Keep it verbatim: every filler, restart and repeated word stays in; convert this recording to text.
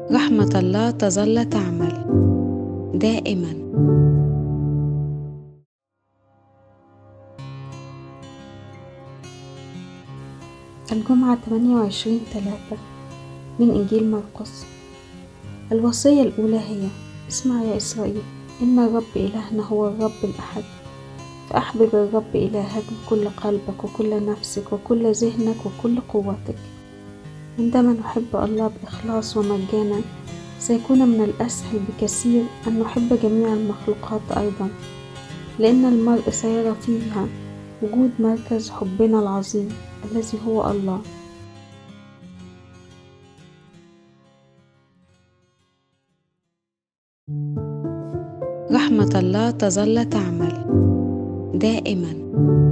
رحمة الله تظل تعمل دائما. الجمعة ثمانية وعشرين ثلاثة من إنجيل مرقس. الوصية الأولى هي: اسمع يا إسرائيل، إن الرب إلهنا هو الرب الأحد، فأحبب الرب إلهك بكل قلبك وكل نفسك وكل ذهنك وكل قوتك. عندما نحب الله بإخلاص ومجانا، سيكون من الأسهل بكثير أن نحب جميع المخلوقات أيضا، لأن المرء سيرى فيها وجود مركز حبنا العظيم الذي هو الله. رحمة الله تظل تعمل دائما.